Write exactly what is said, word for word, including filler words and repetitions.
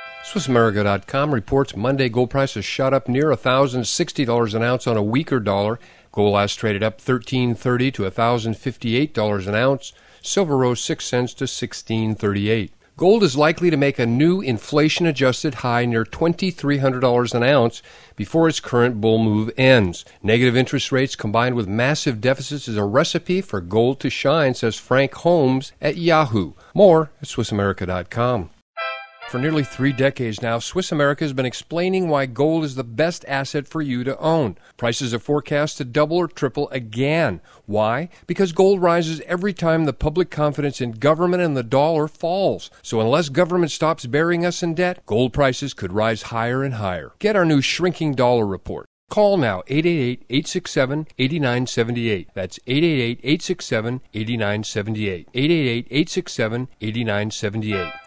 Swiss America dot com reports Monday gold prices shot up near one thousand sixty dollars an ounce on a weaker dollar. Gold last traded up thirteen thirty to one thousand fifty-eight dollars an ounce. Silver rose six cents to sixteen thirty-eight. Gold is likely to make a new inflation-adjusted high near two thousand three hundred dollars an ounce before its current bull move ends. Negative interest rates combined with massive deficits is a recipe for gold to shine, says Frank Holmes at Yahoo. More at Swiss America dot com. For nearly three decades now, Swiss America has been explaining why gold is the best asset for you to own. Prices are forecast to double or triple again. Why? Because gold rises every time the public confidence in government and the dollar falls. So unless government stops burying us in debt, gold prices could rise higher and higher. Get our new Shrinking Dollar Report. Call now, eight eight eight, eight six seven, eight nine seven eight. That's eight eight eight, eight six seven, eight nine seven eight. eight eight eight, eight six seven, eight nine seven eight.